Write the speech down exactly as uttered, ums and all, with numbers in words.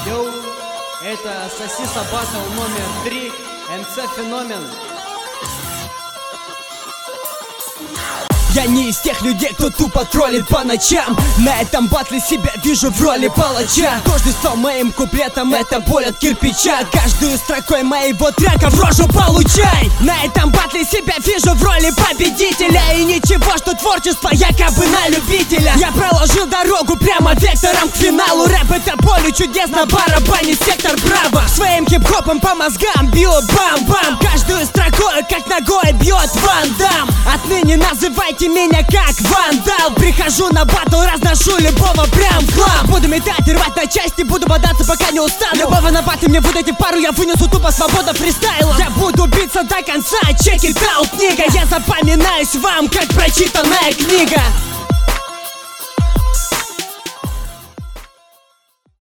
Йоу, это Соси Сабасов номер три, эм цэ Феномен. Я не из тех людей, кто тупо троллит по ночам. На этом батле себя вижу в роли палача. Каждый со моим куплетом это боль от кирпича. Каждую строкой моего трека в рожу получай. На этом батле себя вижу в роли победителя. И ничего, что творчество якобы на любителя. Я проложил дорогу прямо вектором к финалу. Рэп это поле чудесно, барабанит сектор браво. Своим хип-хопом по мозгам бью бам-бам. Каждую строкой как ногой бьет Ван Дам. Отныне называйте меня как вандал. Прихожу на батл, разношу любого прям в хлам. Буду метать и рвать на части, буду бодаться, пока не устану. Любого на батл мне выдайте пару, я вынесу тупо свобода фристайла. Я буду биться до конца, check it out, книга. Я запоминаюсь вам, как прочитанная книга.